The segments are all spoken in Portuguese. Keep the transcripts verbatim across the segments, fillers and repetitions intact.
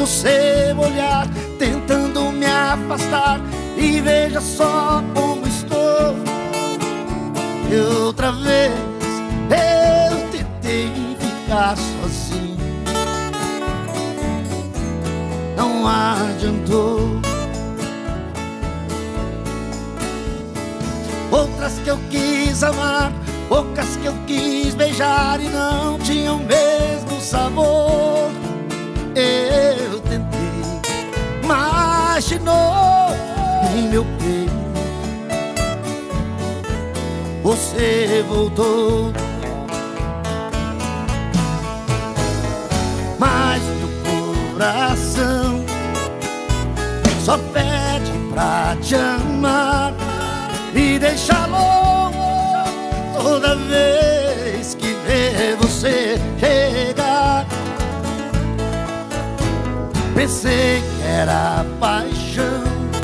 seu olhar tentando me afastar. E veja só como estou. E outra vez eu tentei ficar sozinho, não adiantou. Outras que eu quis amar, bocas que eu quis beijar e não tinham o mesmo sabor. Eu tentei, mas de novo em meu peito você voltou. Mas meu coração só pede pra te amar. Me deixa louco toda vez que vê você chegar. Pensei que era paixão,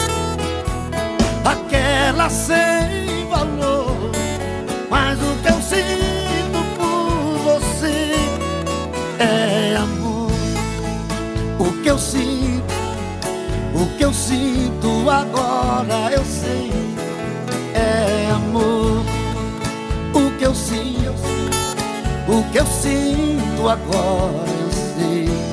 aquela sem valor, mas o que eu sinto por você é amor. O que eu sinto, o que eu sinto agora eu sei, é amor. O que eu sinto, o que eu sinto agora eu sei.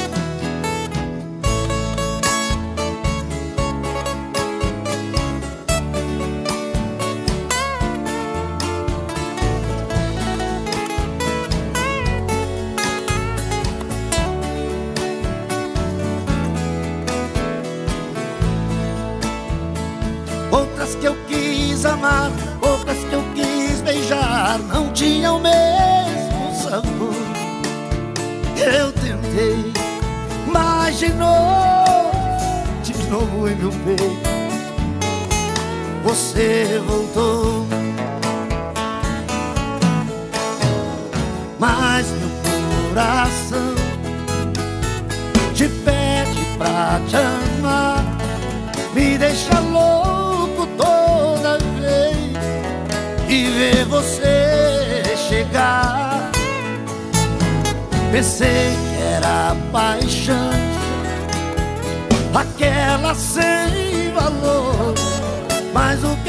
Outras que eu quis amar, outras que eu quis beijar, não tinham o mesmo sabor. Eu tentei, mas de novo, de novo em meu peito você voltou. Mas meu coração te pede pra te amar. Me deixa louco toda vez que ver você chegar. Pensei que era paixão, aquela sem valor, mas o